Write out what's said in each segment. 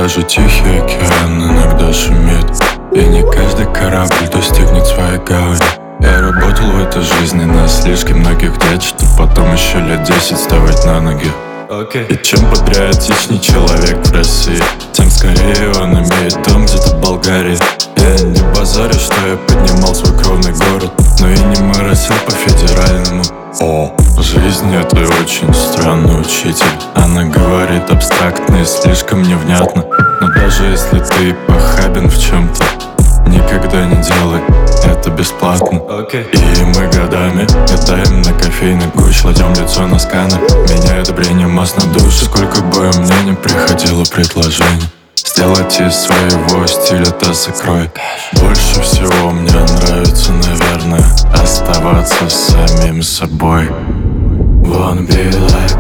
даже тихий океан иногда шумит, и не каждый корабль достигнет своей гавани. Я работал в этой жизни на слишком многих дед, чтоб потом еще лет 10 вставать на ноги. И чем патриотичней человек в России, тем скорее он имеет дом где-то в Болгарии. Я не базарю, что я поднимал свой кровный город, но и не моросил по федеральному. Жизнь — это очень странный учитель. Она говорит абстрактно и слишком невнятно. Но даже если ты похабен в чем-то, никогда не делай это бесплатно. И мы годами летаем на кофейный гусь, кладем лицо на сканер, меняя одобрение масс на душе. Сколько бы мне не приходило предложений сделать из своего стиля таз и крой. Больше всего мне нравится, наверное, оставаться самим собой. Wanna be like,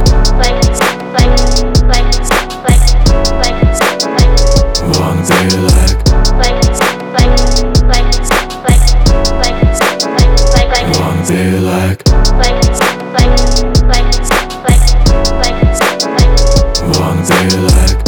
wanna be like, wanna be like, wanna be like.